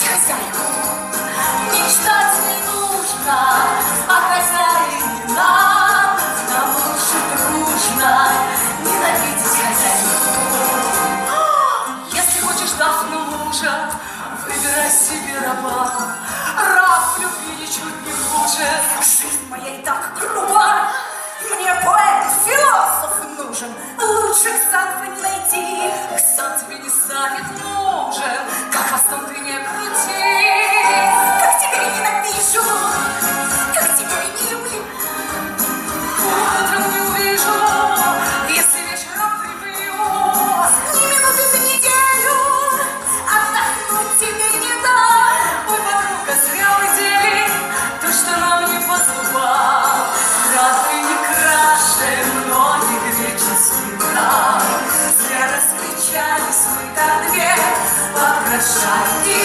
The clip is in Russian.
хозяйку. Мечтать не нужно о хозяине нам лучше дружно ненавидеть хозяйку. Если хочешь Дафну мужа, выбирай себе раба. Раб любви ничуть не хуже. Жизнь моя и так груба. Мне поэт, философ нужен. Лучше Ксанфы не найти. Ксанфе не станет нужен, как хвостом ты не крути. Как тебя и ненавижу, как тебя и не люблю. Утром не увижу, если вечером прибью. Ни минуты за неделю отдохнуть тебе не дам. Ой, подруга, зря уйдели то, что нам не поступало. Разве не краше многих вечерских брат? Зря раскричались мы, как две попрошайки.